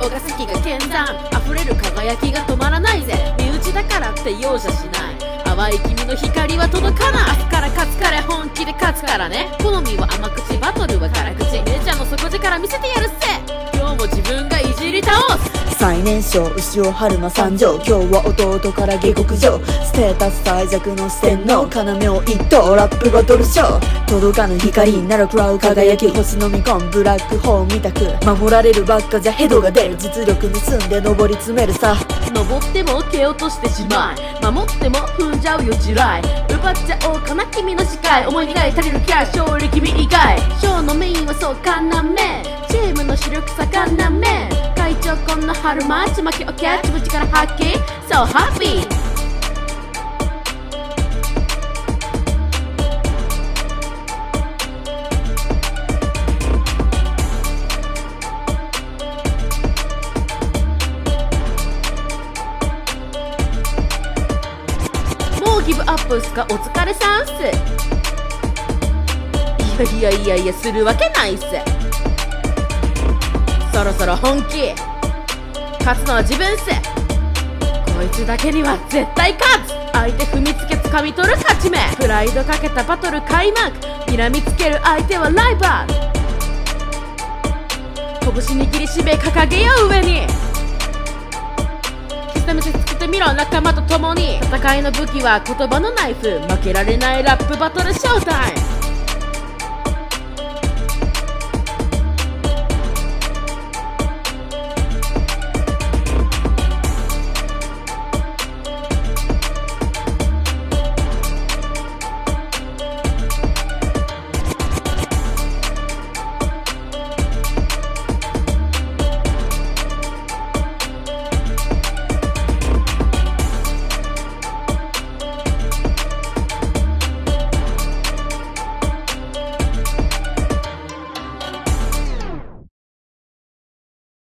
が好きが剣山溢れる輝きが止まらないぜ。身内だからって容赦しない。淡い君の光は届かない。明日から勝つから本気で勝つからね。好みは甘口バトルは辛口。姉ちゃんの底力見せてやるっせ。今日も自分がいじり倒す。 最年少牛尾春馬参上。今日は弟から下克上。ステータス最弱の四天王要を一等ラップバトルショー。届かぬ光になる食らう輝き。星飲み込むブラックホールみたく守られるばっかじゃヘドが出る。実力盗んで上り詰めるさ。 登っても蹴落としてしまい守っても踏んじゃうよ地雷。奪っちゃおうかな君の視界。思い願い足りるキャラ勝利君以外。ショーのメインはそうかなめ。チームの主力さなめ。会長こんな春マッチ巻きをキャッチも力発揮 So happy。もうギブアップっすかお疲れさんっす。いやするわけないっす。そろそろ本気勝つのは自分っす。こいつだけには絶対勝つ。相手踏みつけ掴み取る勝ち目。プライドかけたバトル開幕。睨みつける相手はライバル。拳握りしめ掲げよう上に。見せつけてみろ仲間と共に。戦いの武器は言葉のナイフ。負けられないラップバトルショータイム。